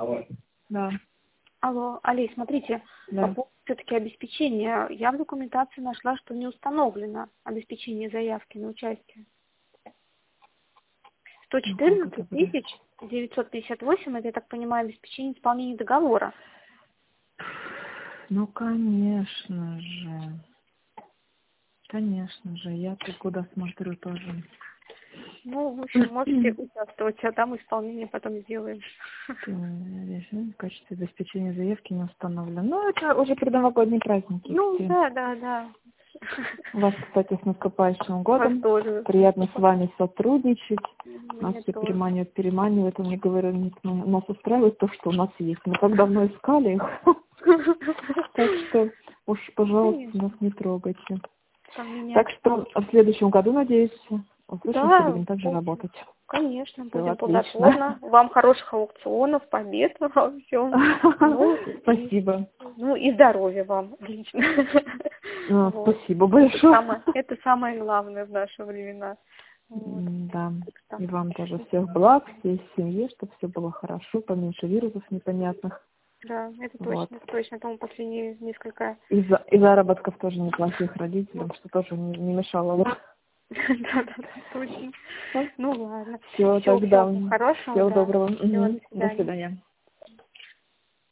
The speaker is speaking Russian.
Да. Алло, Алей, смотрите, Да. по поводу все-таки обеспечения. Я в документации нашла, что не установлено обеспечение заявки на участие. Ну, как 114 это будет? 958, это, я так понимаю, обеспечение исполнения договора. Ну, конечно же. Конечно же. Я тут куда смотрю тоже. Ну, в общем, можете участвовать, а там исполнение потом сделаем. В качестве обеспечения заявки не установлено. Ну, это уже предновогодние праздники. Ну, Все. да. Вас, кстати, с наступающим Вас годом. тоже. Приятно с вами сотрудничать. Нас Мне все тоже. переманивает. Он мне говорил, нет, нас устраивает то, что у нас есть. Мы так давно искали их. Так что уж, пожалуйста, нас не трогайте. Так что в следующем году, надеюсь, услышимся, Да, будем также работать. конечно, Всё будем отлично. плодотворно. Вам хороших аукционов, побед во всем. Спасибо. Ну и здоровья вам лично. Вот. Спасибо большое. Это самое главное в наши времена. Вот. Да. Так что, И вам тоже всех благ, всей семье, чтобы все было хорошо, поменьше вирусов непонятных. да, это Вот. точно. Тому последние несколько... И заработков тоже неплохих родителям, что тоже не мешало бы. Да, точно. Ну ладно. Все, тогда. Всего хорошего. Всего Да. доброго. Всего, до До свидания. свидания.